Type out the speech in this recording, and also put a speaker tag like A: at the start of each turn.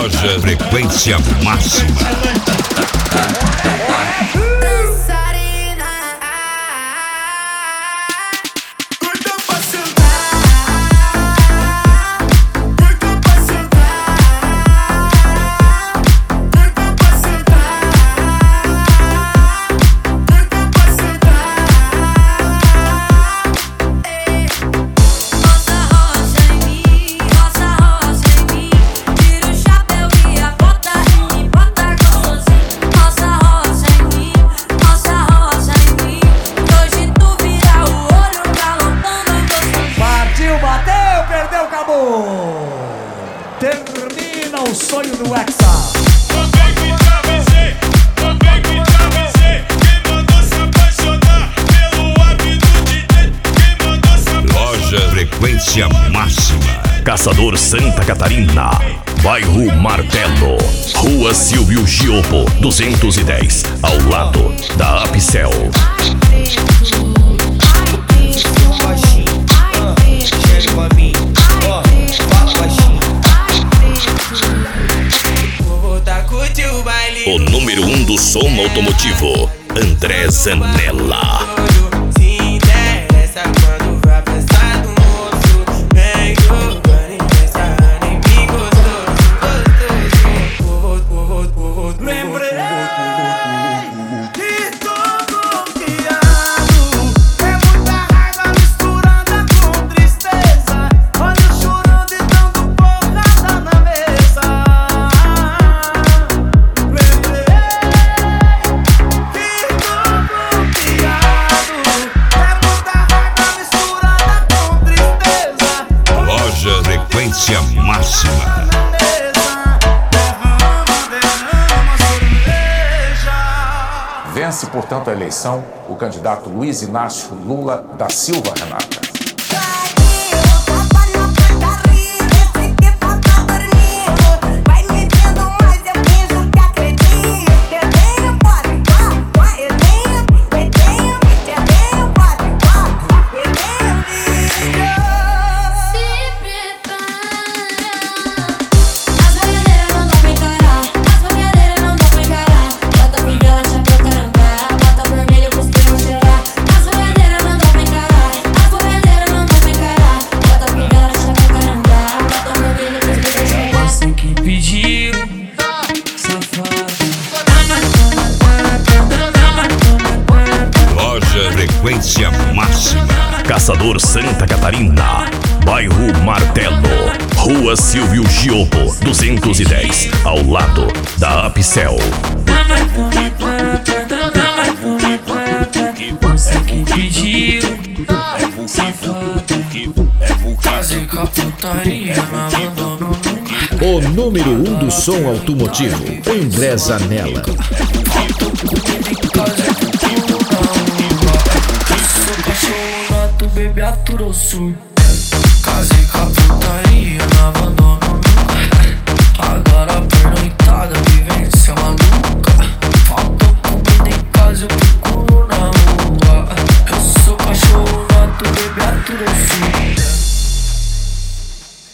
A: Loja Frequência Máxima.
B: Termina o sonho do Hexa.
A: Loja Frequência Máxima.
C: Caçador Santa Catarina, bairro Martelo, Rua Silvio Giopo, 210, ao lado da Apicel. O número 1 do som automotivo, André Zanella.
A: Frequência Máxima.
D: Vence, portanto, a eleição o candidato Luiz Inácio Lula da Silva Renata.
A: Frequência Máxima.
C: Caçador Santa Catarina, bairro Martelo, Rua Silvio Giopo, 210, ao lado da Apicel.
E: Você que pediu, fazer com a putaria, não abandono nunca.
F: O número 1 do som automotivo, André Zanella.
E: Cachorro nato, bebê aturou surdo. Casei com a putaria, não abandono